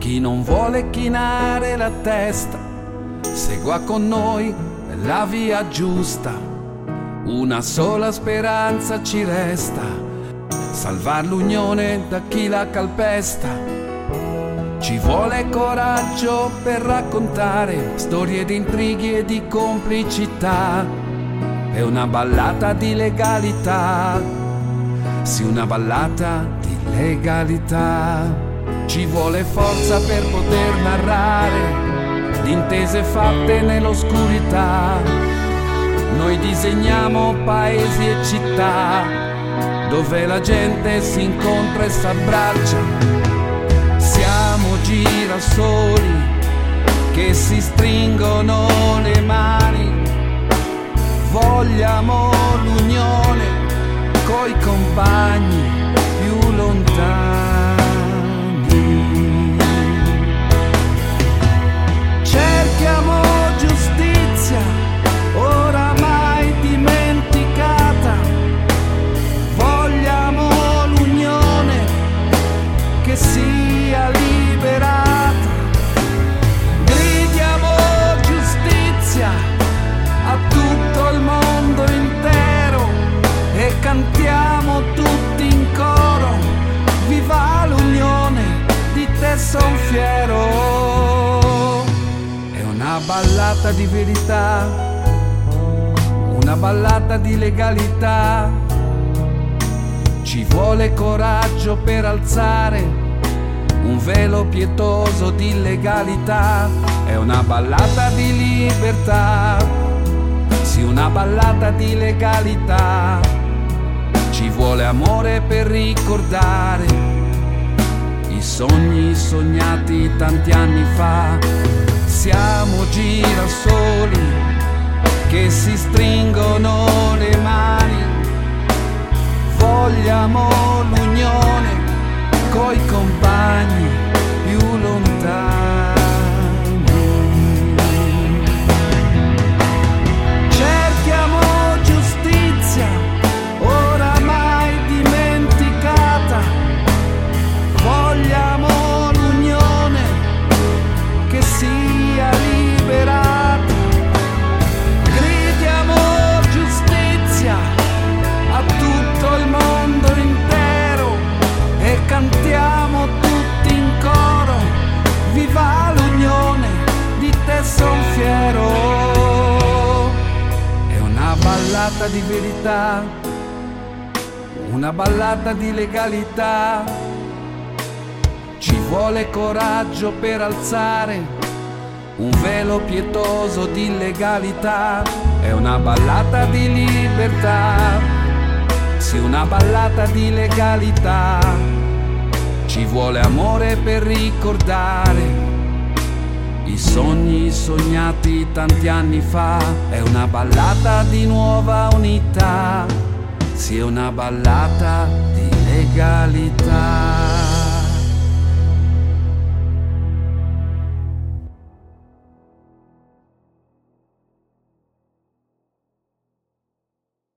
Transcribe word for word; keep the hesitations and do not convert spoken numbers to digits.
Chi non vuole chinare la testa segua con noi la via giusta. Una sola speranza ci resta: salvar l'unione da chi la calpesta. Ci vuole coraggio per raccontare storie di intrighi e di complicità. È una ballata di legalità, sì, una ballata di legalità. Ci vuole forza per poter narrare di intese fatte nell'oscurità. Noi disegniamo paesi e città dove la gente si incontra e s'abbraccia. Siamo girasoli che si stringono le mani. Vogliamo l'unione coi compagni più lontani. Cerchiamo giustizia oramai dimenticata. Vogliamo l'unione che sia liberata. Gridiamo giustizia a tutto il mondo intero e cantiamo tutti in coro: viva l'unione, di te son fiero. È una ballata di verità, una ballata di legalità. Ci vuole coraggio per alzare un velo pietoso di legalità. È una ballata di libertà, sì, una ballata di legalità. Ci vuole amore per ricordare i sogni sognati tanti anni fa. Siamo girasoli che si stringono le mani. Vogliamo l'unione coi compagni più lontani. Cerchiamo giustizia oramai dimenticata. Vogliamo l'unione che sia liberata. Gridiamo giustizia a tutto il mondo intero e cantiamo tutti in coro: viva l'unione, di te son fiero. È una ballata di verità, una ballata di legalità. Ci vuole coraggio per alzare un velo pietoso di legalità. È una ballata di libertà, sì, una ballata di legalità. Ci vuole amore per ricordare i sogni sognati tanti anni fa. È una ballata di nuova unità, sì, è una ballata di legalità.